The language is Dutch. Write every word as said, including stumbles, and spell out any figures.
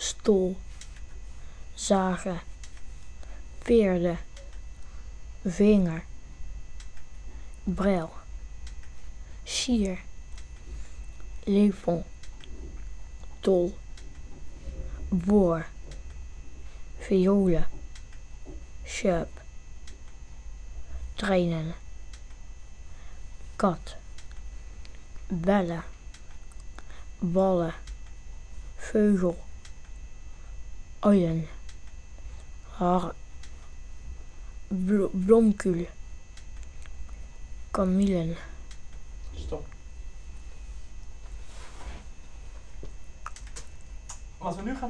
stol, zagen, peerde, vinger, bril, sier, lepel, tol, boor, violen, sjerp, trainen, kat, bellen, ballen, vogel, uien, har, blo blomkuul, kamelen. Stop. Wat we nu gaan